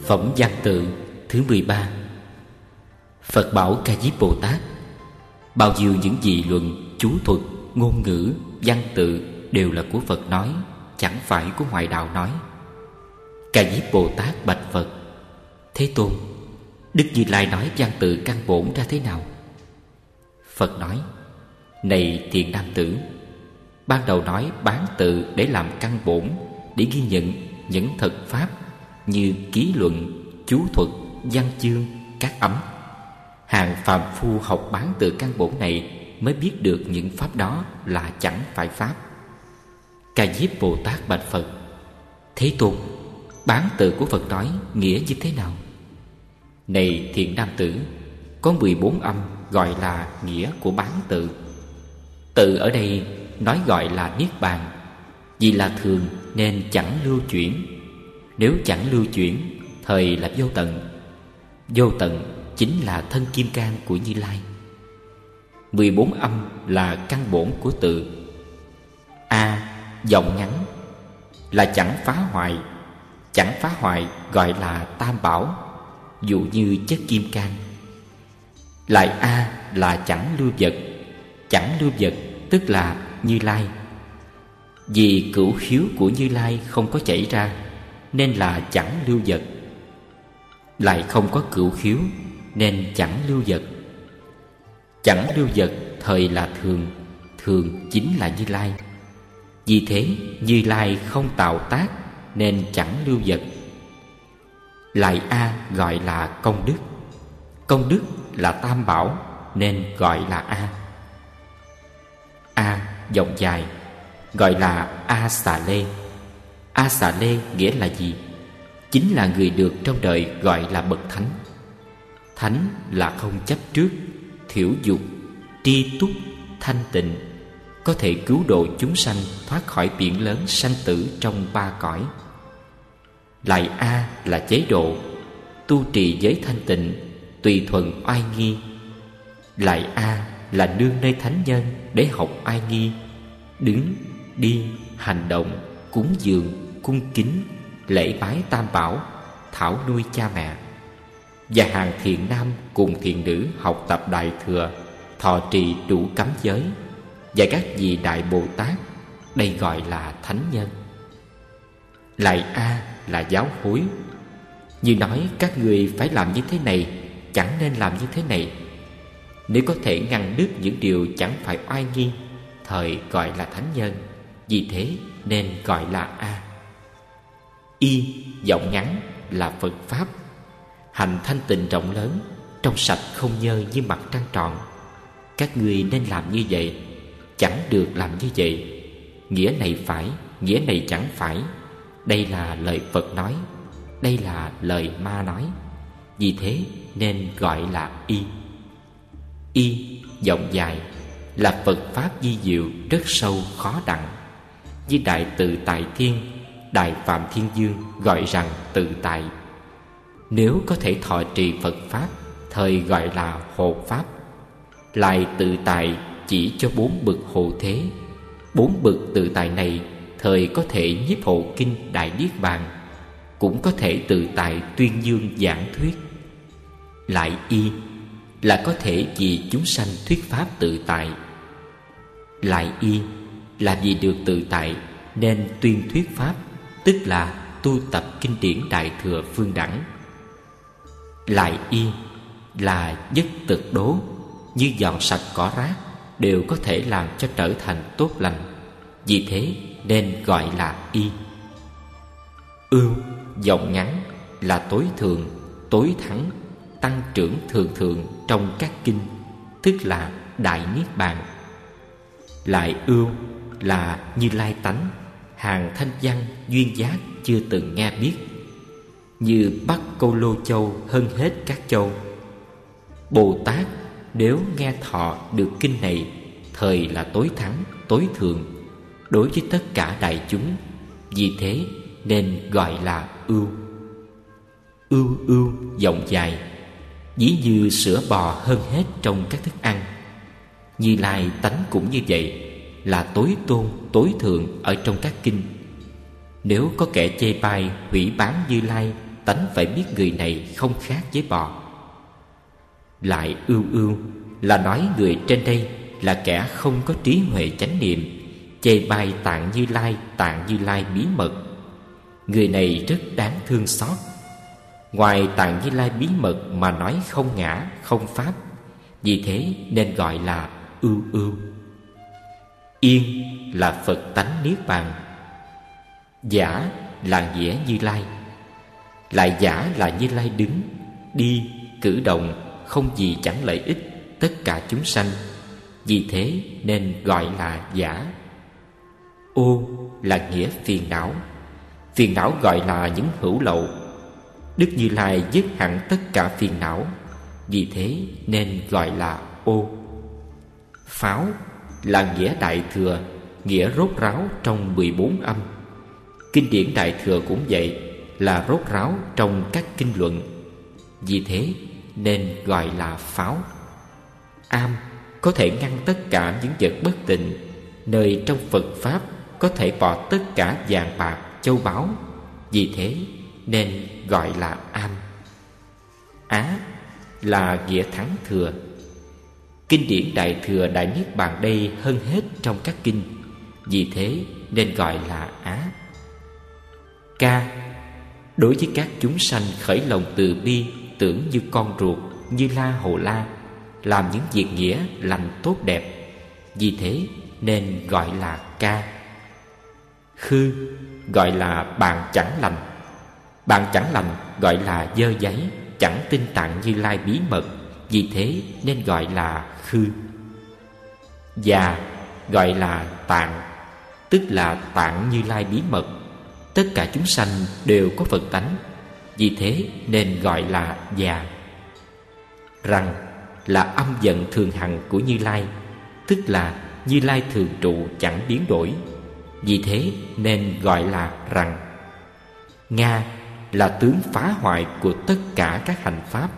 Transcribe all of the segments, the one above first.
Phẩm văn tự thứ 13. Phật bảo Ca Diếp Bồ Tát: bao nhiêu những dị luận, chú thuật, ngôn ngữ, văn tự đều là của Phật nói, chẳng phải của ngoại đạo nói. Ca Diếp Bồ Tát bạch Phật: Thế Tôn, Đức Như Lai nói văn tự căn bổn ra thế nào? Phật nói: Này thiện nam tử, ban đầu nói bán tự để làm căn bổn, để ghi nhận những thật pháp như ký luận, chú thuật, văn chương, các ấm. Hàng phàm phu học bán tự căn bổn này mới biết được những pháp đó là chẳng phải pháp. Ca Diếp Bồ Tát bạch Phật: Thế Tôn, bán tự của Phật nói nghĩa như thế nào? Này thiện nam tử, có 14 âm gọi là nghĩa của bán tự. Tự ở đây nói gọi là niết bàn, vì là thường nên chẳng lưu chuyển. Nếu chẳng lưu chuyển, thời là vô tận. Vô tận chính là thân kim cang của Như Lai. 14 âm là căn bổn của tự. A, giọng ngắn, là chẳng phá hoại. Chẳng phá hoại gọi là tam bảo, dụ như chất kim cang. Lại A là chẳng lưu vật. Chẳng lưu vật tức là Như Lai. Vì cửu khiếu của Như Lai không có chảy ra, nên là chẳng lưu vật. Lại không có cửu khiếu, nên chẳng lưu vật. Chẳng lưu vật thời là thường. Thường chính là Như Lai. Vì thế Như Lai không tạo tác, nên chẳng lưu vật. Lại A gọi là công đức. Công đức là tam bảo, nên gọi là A. A giọng dài gọi là A Xà Lê. A Xà Lê nghĩa là gì? Chính là người được trong đời gọi là bậc thánh. Thánh là không chấp trước, thiểu dục, tri túc, thanh tịnh, có thể cứu độ chúng sanh thoát khỏi biển lớn sanh tử trong 3 cõi. Lại A là chế độ, tu trì giới thanh tịnh, tùy thuận oai nghi. Lại A là nương nơi thánh nhân để học oai nghi, đứng, đi, hành động, cúng dường, cung kính, lễ bái tam bảo, thảo nuôi cha mẹ. Và hàng thiện nam cùng thiện nữ học tập đại thừa, thọ trì đủ cấm giới. Và các vị đại Bồ Tát, đây gọi là thánh nhân. Lại A là giáo huấn, như nói các người phải làm như thế này, chẳng nên làm như thế này. Nếu có thể ngăn đứt những điều chẳng phải oai nghi, thời gọi là thánh nhân. Vì thế nên gọi là A. Y giọng ngắn là Phật pháp, hành thanh tịnh rộng lớn, trong sạch không nhơ như mặt trăng tròn. Các ngươi nên làm như vậy, chẳng được làm như vậy. Nghĩa này phải, nghĩa này chẳng phải. Đây là lời Phật nói, đây là lời ma nói. Vì thế nên gọi là Y. Y giọng dài là Phật pháp di diệu, rất sâu khó đặng. Như Đại Tự Tại Thiên, Đại Phạm Thiên Dương gọi rằng tự tại. Nếu có thể thọ trì Phật pháp, thời gọi là hộ pháp. Lại tự tại chỉ cho 4 bậc hộ thế. 4 bậc tự tại này thời có thể nhiếp hộ kinh Đại Niết Bàn, cũng có thể tự tại tuyên dương giảng thuyết. Lại Y là có thể vì chúng sanh thuyết pháp tự tại. Lại Y là vì được tự tại nên tuyên thuyết pháp, tức là tu tập kinh điển Đại Thừa Phương Đẳng. Lại Y là nhất thực đố, như dọn sạch cỏ rác, đều có thể làm cho trở thành tốt lành. Vì thế nên gọi là Y. Ưu giọng ngắn là tối thượng, tối thắng, tăng trưởng thường thường trong các kinh, tức là Đại Niết Bàn. Lại ưu là Như Lai tánh, hàng thanh văn duyên giác chưa từng nghe biết, như Bắc Câu Lô Châu hơn hết các châu. Bồ Tát nếu nghe thọ được kinh này, thời là tối thắng, tối thượng đối với tất cả đại chúng. Vì thế nên gọi là ưu. Ưu ưu giọng dài, ví như sữa bò hơn hết trong các thức ăn. Như Lai tánh cũng như vậy, là tối tôn, tối thượng ở trong các kinh. Nếu có kẻ chê bai hủy bán Như Lai, tánh phải biết người này không khác với bò. Lại ưu ưu là nói người trên đây là kẻ không có trí huệ chánh niệm, chê bai Tạng Như Lai bí mật. Người này rất đáng thương xót. Ngoài Tạng Như Lai bí mật mà nói không ngã, không pháp, vì thế nên gọi là ưu ưu. Yên là Phật tánh niết bàn. Giả là nghĩa Như Lai. Lại giả là Như Lai đứng, đi, cử động không gì chẳng lợi ích tất cả chúng sanh, vì thế nên gọi là giả. Ô là nghĩa phiền não. Phiền não gọi là những hữu lậu. Đức Như Lai dứt hẳn tất cả phiền não, vì thế nên gọi là ô. Pháo là nghĩa đại thừa, nghĩa rốt ráo trong 14 âm. Kinh điển đại thừa cũng vậy, là rốt ráo trong các kinh luận, vì thế nên gọi là pháo. Am có thể ngăn tất cả những vật bất tịnh, nơi trong Phật Pháp có thể bỏ tất cả vàng bạc châu báu, vì thế nên gọi là am. Á là nghĩa thắng thừa. Kinh điển đại thừa đại niết bàn đây hơn hết trong các kinh, vì thế nên gọi là á. Ca đối với các chúng sanh khởi lòng từ bi, tưởng như con ruột, như La Hầu La, làm những việc nghĩa lành tốt đẹp, vì thế nên gọi là ca. Khư gọi là bạn chẳng lành. Bạn chẳng lành gọi là dơ giấy, chẳng tin Tạng Như Lai bí mật, vì thế nên gọi là khư. Già gọi là tạng, tức là Tạng Như Lai bí mật. Tất cả chúng sanh đều có Phật tánh, vì thế nên gọi là già. Rằng là âm vận thường hằng của Như Lai, tức là Như Lai thường trụ chẳng biến đổi, vì thế nên gọi là rằng. Nga là tướng phá hoại của tất cả các hành pháp.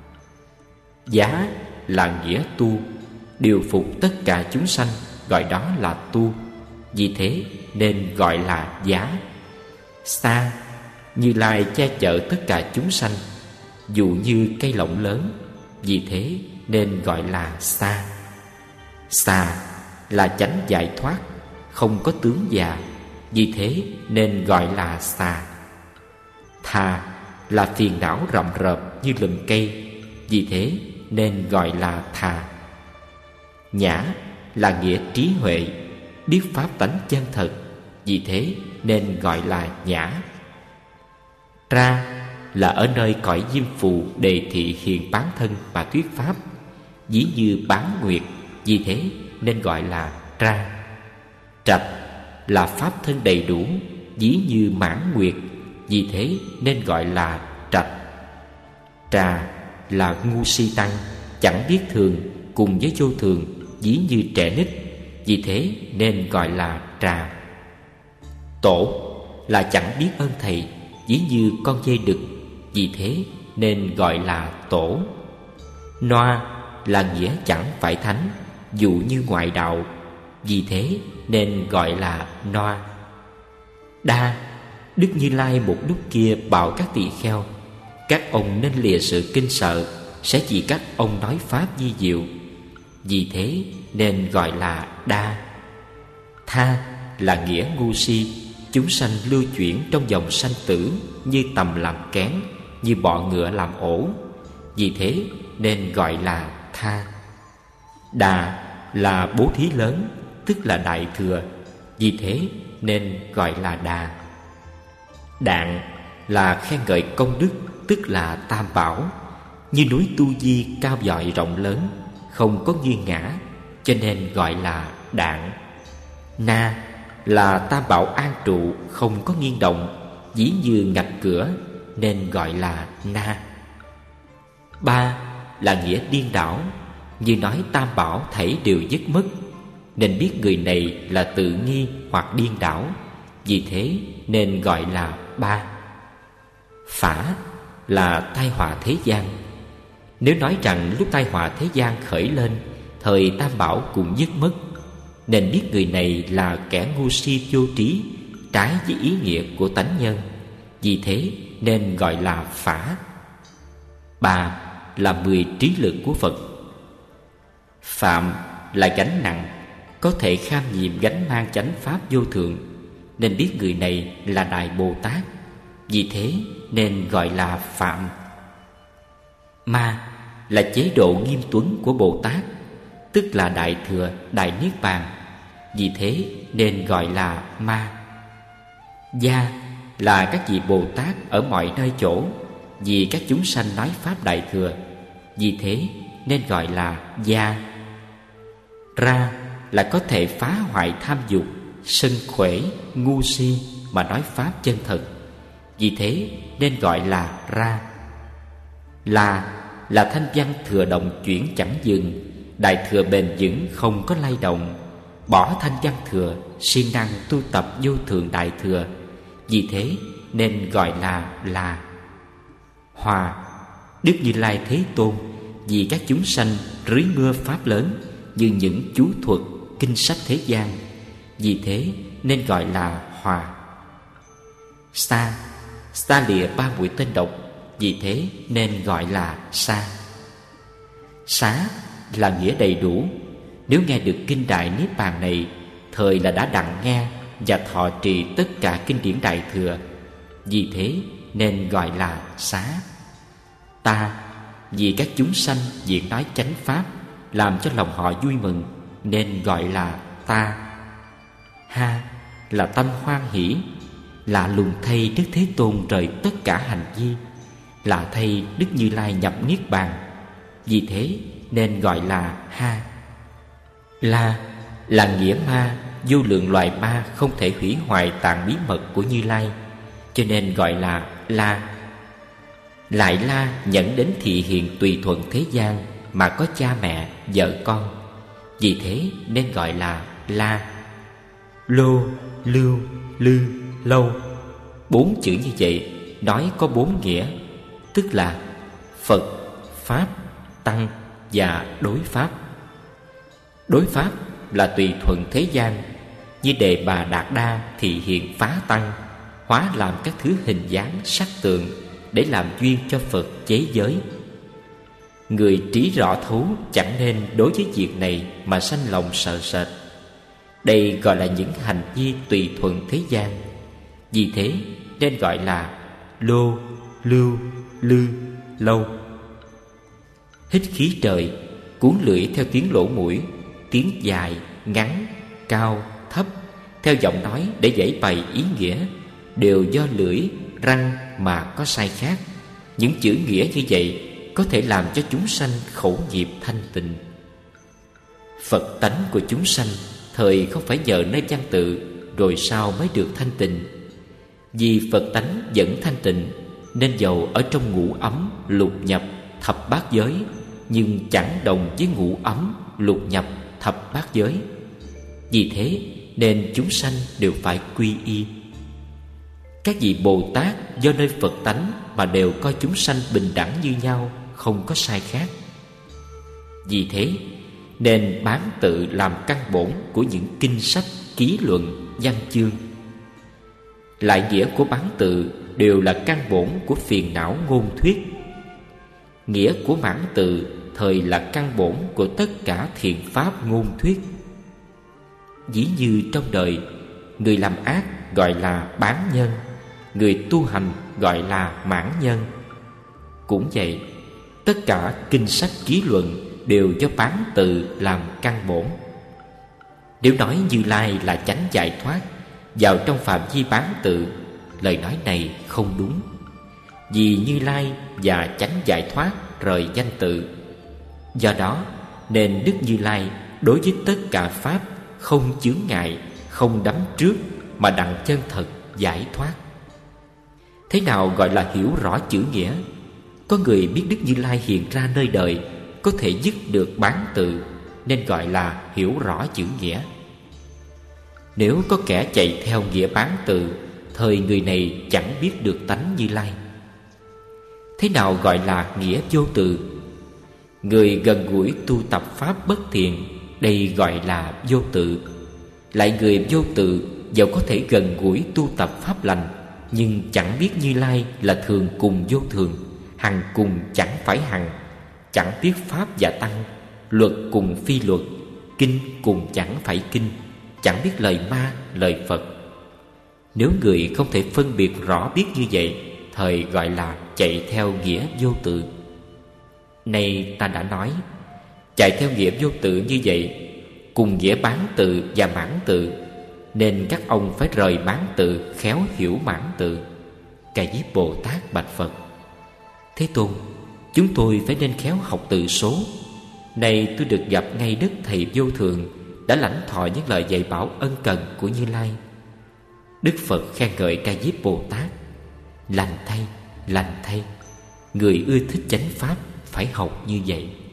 Giá là nghĩa tu, điều phục tất cả chúng sanh, gọi đó là tu, vì thế nên gọi là giá. Sa Như Lai che chở tất cả chúng sanh, dù như cây lộng lớn, vì thế nên gọi là sa. Xà là chánh giải thoát, không có tướng già, vì thế nên gọi là xà. Thà là phiền não rậm rợp như lùm cây, vì thế nên gọi là thà. Nhã là nghĩa trí huệ, biết pháp tánh chân thật, vì thế nên gọi là nhã. Ra là ở nơi cõi diêm phù đề thị hiện bán thân và thuyết pháp, ví như bán nguyệt, vì thế nên gọi là ra. Trạch là pháp thân đầy đủ, ví như mãn nguyệt, vì thế nên gọi là trạch. Trà là ngu si tăng, chẳng biết thường, cùng với vô thường, ví như trẻ nít, vì thế nên gọi là trà. Tổ là chẳng biết ơn thầy, ví như con dê đực, vì thế nên gọi là tổ. Noa là nghĩa chẳng phải thánh, dụ như ngoại đạo, vì thế nên gọi là noa. Đa Đức Như Lai một lúc kia bảo các tỳ kheo: các ông nên lìa sự kinh sợ, sẽ vì các ông nói pháp vi diệu, vì thế nên gọi là đa. Tha là nghĩa ngu si, chúng sanh lưu chuyển trong dòng sanh tử, như tầm làm kén, như bọ ngựa làm ổ, vì thế nên gọi là tha. Đà là bố thí lớn, tức là đại thừa, vì thế nên gọi là đà. Đạn là khen ngợi công đức, tức là tam bảo, như núi Tu Di cao dọi rộng lớn, không có nghiêng ngã, cho nên gọi là đạn. Na là tam bảo an trụ, không có nghiêng động, ví như ngạch cửa, nên gọi là na. Ba là nghĩa điên đảo, như nói tam bảo thảy đều dứt mất, nên biết người này là tự nghi hoặc điên đảo, vì thế nên gọi là ba. Phả là tai họa thế gian. Nếu nói rằng lúc tai họa thế gian khởi lên, thời tam bảo cũng dứt mất, nên biết người này là kẻ ngu si vô trí, trái với ý nghĩa của tánh nhân, vì thế nên gọi là phả. 3 là 10 trí lực của Phật. Phạm là gánh nặng, có thể kham nhiệm gánh mang chánh pháp vô thượng, nên biết người này là Đại Bồ Tát, vì thế nên gọi là Phạm. Ma là chế độ nghiêm tuấn của Bồ Tát, tức là Đại Thừa, Đại Niết Bàn, vì thế nên gọi là Ma. Gia là các vị Bồ Tát ở mọi nơi chỗ, vì các chúng sanh nói pháp Đại Thừa, vì thế nên gọi là Gia. Ra là có thể phá hoại tham dục, sân khỏe, ngu si mà nói pháp chân thật, vì thế nên gọi là Ra. Là thanh văn thừa động chuyển chẳng dừng, Đại Thừa bền vững không có lay động, bỏ thanh văn thừa, siêng năng tu tập vô thượng Đại Thừa, vì thế nên gọi là. Hòa, Đức Như Lai Thế Tôn vì các chúng sanh rưới mưa pháp lớn như những chú thuật, kinh sách thế gian, vì thế nên gọi là Hòa. Xa lìa 3 mũi tên độc, vì thế nên gọi là Xa. Xá là nghĩa đầy đủ. Nếu nghe được kinh Đại Niết Bàn này, thời là đã đặng nghe và thọ trì tất cả kinh điển Đại Thừa, vì thế nên gọi là xá. Ta, vì các chúng sanh diễn nói chánh pháp, làm cho lòng họ vui mừng, nên gọi là ta. Ha là tâm hoan hỷ, lạ lùng thay Đức Thế Tôn rời tất cả hành vi, lạ thay Đức Như Lai nhập Niết Bàn, vì thế nên gọi là ha. Là nghĩa ma, vô lượng loài ma không thể hủy hoại tạng bí mật của Như Lai, cho nên gọi là La. Lại La dẫn đến thị hiện tùy thuận thế gian mà có cha mẹ, vợ con, vì thế nên gọi là La. Lô, lưu, lư, lâu, 4 chữ như vậy nói có 4 nghĩa, tức là Phật, Pháp, Tăng và đối Pháp. Đối Pháp là tùy thuận thế gian, như Đề Bà Đạt Đa thị hiện phá Tăng, hóa làm các thứ hình dáng sắc tượng để làm duyên cho Phật chế giới. Người trí rõ thấu chẳng nên đối với việc này mà sanh lòng sợ sệt. Đây gọi là những hành vi tùy thuận thế gian, vì thế nên gọi là lô, lưu, lư, lâu. Hít khí trời, cuốn lưỡi theo tiếng lỗ mũi, tiếng dài, ngắn, cao, thấp, theo giọng nói để giải bày ý nghĩa, đều do lưỡi, răng mà có sai khác. Những chữ nghĩa như vậy có thể làm cho chúng sanh khẩu nghiệp thanh tịnh. Phật tánh của chúng sanh thời không phải nhờ nơi văn tự rồi sao mới được thanh tịnh. Vì Phật tánh vẫn thanh tịnh, nên dầu ở trong ngũ ấm, lục nhập, thập bát giới, nhưng chẳng đồng với ngũ ấm, lục nhập, thập bát giới. Vì thế nên chúng sanh đều phải quy y. Các vị Bồ Tát do nơi Phật tánh mà đều coi chúng sanh bình đẳng như nhau, không có sai khác. Vì thế nên bán tự làm căn bổn của những kinh sách, ký luận, văn chương. Lại nghĩa của bán tự đều là căn bổn của phiền não ngôn thuyết. Nghĩa của mãn tự thời là căn bổn của tất cả thiện pháp ngôn thuyết. Ví như trong đời, người làm ác gọi là bán nhân, người tu hành gọi là mãn nhân. Cũng vậy, tất cả kinh sách ký luận đều do bán tự làm căn bổn. Nếu nói Như Lai là chánh giải thoát, vào trong phạm vi bán tự, lời nói này không đúng. Vì Như Lai và chánh giải thoát rời danh tự. Do đó nên Đức Như Lai đối với tất cả pháp không chướng ngại, không đắm trước, mà đặng chân thật giải thoát. Thế nào gọi là hiểu rõ chữ nghĩa? Có người biết Đức Như Lai hiện ra nơi đời, có thể dứt được bán tự, nên gọi là hiểu rõ chữ nghĩa. Nếu có kẻ chạy theo nghĩa bán tự, thời người này chẳng biết được tánh Như Lai. Thế nào gọi là nghĩa vô tự? Người gần gũi tu tập pháp bất thiện, đây gọi là vô tự. Lại người vô tự dẫu có thể gần gũi tu tập pháp lành, nhưng chẳng biết Như Lai là thường cùng vô thường, hằng cùng chẳng phải hằng, chẳng biết pháp và tăng, luật cùng phi luật, kinh cùng chẳng phải kinh, chẳng biết lời ma lời Phật. Nếu người không thể phân biệt rõ biết như vậy, thời gọi là chạy theo nghĩa vô tự. Nay ta đã nói, chạy theo nghĩa vô tự như vậy, cùng nghĩa bán tự và mãn tự, nên các ông phải rời bán tự, khéo hiểu mãn tự. Ca Diếp Bồ Tát bạch Phật: Thế Tôn, chúng tôi phải nên khéo học tự số. Nay tôi được gặp ngay Đức Thầy vô thường, đã lãnh thọ những lời dạy bảo ân cần của Như Lai. Đức Phật khen ngợi Ca Diếp Bồ Tát: Lành thay, người ưa thích chánh pháp phải học như vậy.